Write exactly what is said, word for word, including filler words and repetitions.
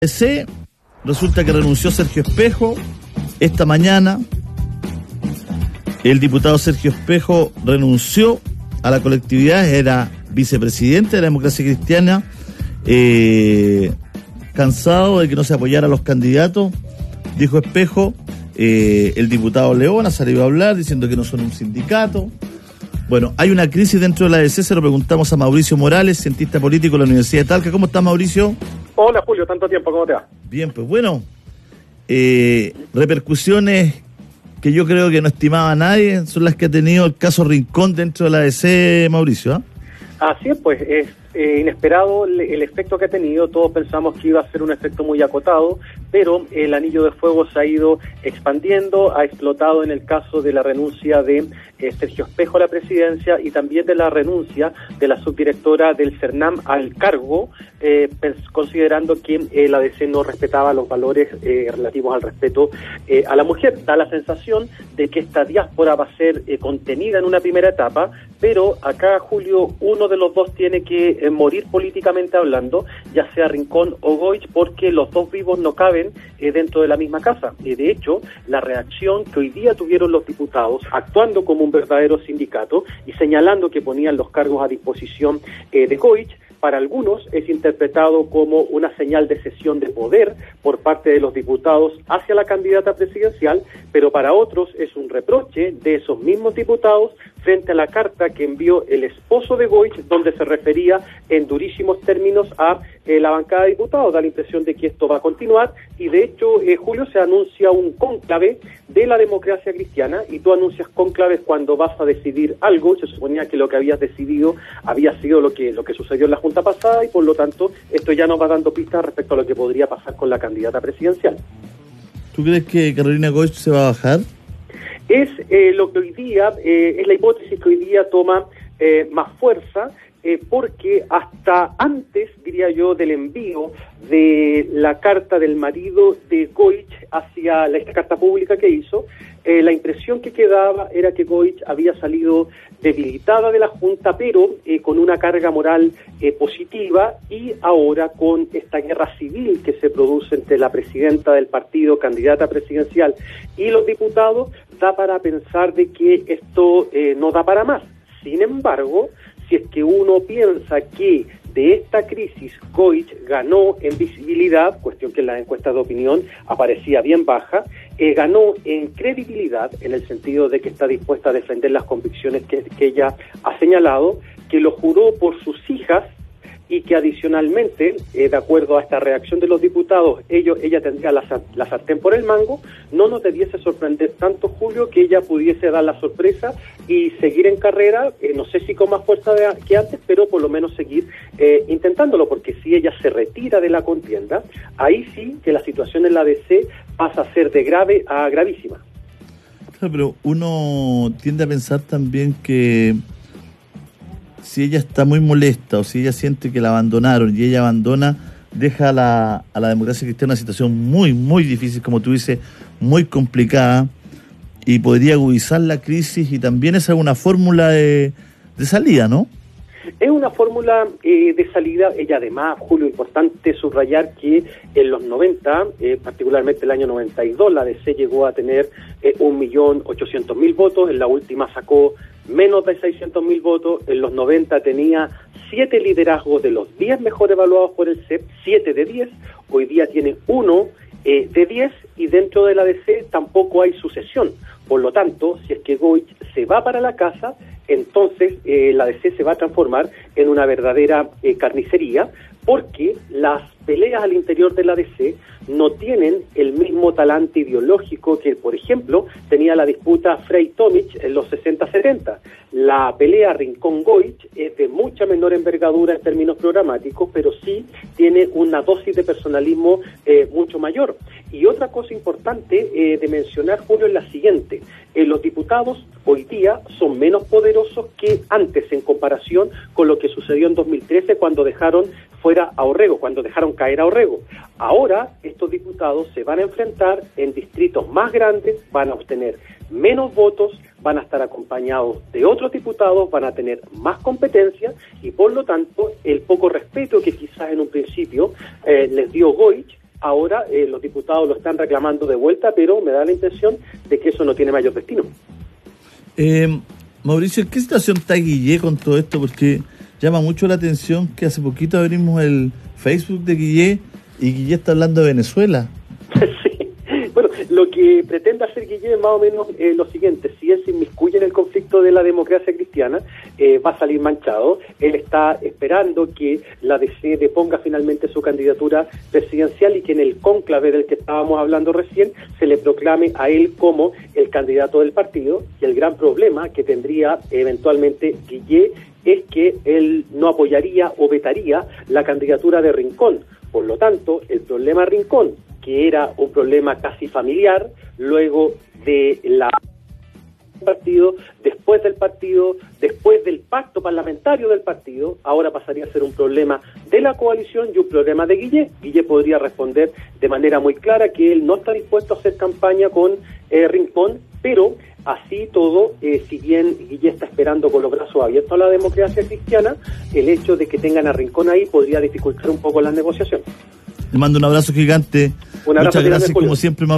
C, resulta que renunció Sergio Espejo esta mañana. El diputado Sergio Espejo renunció a la colectividad, era vicepresidente de la Democracia Cristiana, eh, cansado de que no se apoyara a los candidatos, dijo Espejo. Eh, el diputado León ha salido a hablar diciendo que no son un sindicato. Bueno, hay una crisis dentro de la A D C, se lo preguntamos a Mauricio Morales, cientista político de la Universidad de Talca. ¿Cómo estás, Mauricio? Hola, Julio, tanto tiempo, ¿cómo te va? Bien, pues bueno, eh, repercusiones que yo creo que no estimaba nadie son las que ha tenido el caso Rincón dentro de la A D C, Mauricio, ¿eh? Así es, pues, es eh, inesperado el, el efecto que ha tenido. Todos pensamos que iba a ser un efecto muy acotado, pero el anillo de fuego se ha ido expandiendo, ha explotado en el caso de la renuncia de eh, Sergio Espejo a la presidencia y también de la renuncia de la subdirectora del CERNAM al cargo, eh, considerando que eh, la A D C no respetaba los valores eh, relativos al respeto eh, a la mujer. Da la sensación de que esta diáspora va a ser eh, contenida en una primera etapa, pero acá, Julio, uno de los dos tiene que eh, morir políticamente hablando, ya sea Rincón o Goich, porque los dos vivos no caben eh, dentro de la misma casa. Y de hecho, la reacción que hoy día tuvieron los diputados, actuando como un verdadero sindicato y señalando que ponían los cargos a disposición eh, de Goich, para algunos es interpretado como una señal de cesión de poder por parte de los diputados hacia la candidata presidencial, pero para otros es un reproche de esos mismos diputados frente a la carta que envió el esposo de Goich, donde se refería en durísimos términos a eh, la bancada de diputados. Da la impresión de que esto va a continuar y de hecho, eh, Julio, se anuncia un cónclave de la democracia cristiana y tú anuncias cónclaves cuando vas a decidir algo. Se suponía que lo que habías decidido había sido lo que, lo que sucedió en la Junta pasada y por lo tanto esto ya nos va dando pistas respecto a lo que podría pasar con la candidata presidencial. ¿Tú crees que Carolina Goich se va a bajar? Es eh, lo que hoy día, eh, es la hipótesis que hoy día toma eh, más fuerza, eh, porque hasta antes, diría yo, del envío de la carta del marido de Goich hacia la, esta carta pública que hizo, eh, la impresión que quedaba era que Goich había salido debilitada de la Junta, pero eh, con una carga moral eh, positiva, y ahora con esta guerra civil que se produce entre la presidenta del partido, candidata presidencial, y los diputados, da para pensar de que esto eh, no da para más. Sin embargo, si es que uno piensa que de esta crisis Goich ganó en visibilidad, cuestión que en las encuestas de opinión aparecía bien baja, eh, ganó en credibilidad, en el sentido de que está dispuesta a defender las convicciones que, que ella ha señalado, que lo juró por sus hijas y que adicionalmente, eh, de acuerdo a esta reacción de los diputados, ellos, ella tendría la, la sartén por el mango. No nos debiese sorprender tanto, Julio, que ella pudiese dar la sorpresa y seguir en carrera, eh, no sé si con más fuerza de, que antes, pero por lo menos seguir eh, intentándolo, porque si ella se retira de la contienda, ahí sí que la situación en la A D C pasa a ser de grave a gravísima. Claro, pero uno tiende a pensar también que si ella está muy molesta o si ella siente que la abandonaron y ella abandona, deja a la, a la democracia cristiana en una situación muy, muy difícil, como tú dices, muy complicada, y podría agudizar la crisis, y también esa es una fórmula de, de salida, ¿no? Es una fórmula eh, de salida. Ella además, Julio, importante subrayar que en los noventa, eh, particularmente el año noventa y dos, la A D C llegó a tener eh, un millón ochocientos mil votos, en la última sacó menos de seiscientos mil votos, en los noventa tenía siete liderazgos de los diez mejor evaluados por el C E P, siete de diez, hoy día tiene uno eh, de diez, y dentro de la A D C tampoco hay sucesión. Por lo tanto, si es que Goich se va para la casa, entonces eh, la A D C se va a transformar en una verdadera eh, carnicería, porque las peleas al interior de la A D C no tienen el mismo talante ideológico que, por ejemplo, tenía la disputa Frey-Tomic en los sesenta setenta. La pelea Rincón-Goich es de mucha menor envergadura en términos programáticos, pero sí tiene una dosis de personalismo eh, mucho mayor. Y otra cosa importante eh, de mencionar, Julio, es la siguiente. Eh, los diputados hoy día son menos poderosos que antes en comparación con lo que sucedió en dos mil trece cuando dejaron fuera a Orrego, cuando dejaron caer a Orrego. Ahora estos diputados se van a enfrentar en distritos más grandes, van a obtener menos votos, van a estar acompañados de otros diputados, van a tener más competencia y por lo tanto el poco respeto que quizás en un principio eh, les dio Goich Ahora eh, los diputados lo están reclamando de vuelta, pero me da la impresión de que eso no tiene mayor destino. Eh, Mauricio, ¿en qué situación está Guillé con todo esto? Porque llama mucho la atención que hace poquito abrimos el Facebook de Guillé y Guillé está hablando de Venezuela. Sí, bueno, lo que pretende hacer Guillé es más o menos eh, lo siguiente: si él se inmiscuye en el conflicto de la democracia cristiana, eh, va a salir manchado. Él está esperando que la D C deponga finalmente su candidatura presidencial y que en el cónclave del que estábamos hablando recién se le proclame a él como el candidato del partido. Y el gran problema que tendría eventualmente Guillé es que él no apoyaría o vetaría la candidatura de Rincón. Por lo tanto, el problema Rincón, que era un problema casi familiar, luego de la partido, después del partido, después del pacto parlamentario del partido, ahora pasaría a ser un problema de la coalición y un problema de Guillé. Guillé podría responder de manera muy clara que él no está dispuesto a hacer campaña con eh, Rincón, pero así todo, eh, si bien Guillé está esperando con los brazos abiertos a la democracia cristiana, el hecho de que tengan a Rincón ahí podría dificultar un poco las negociaciones. Le mando un abrazo gigante. Un abrazo Muchas gracias, gigante, como siempre, Mauricio.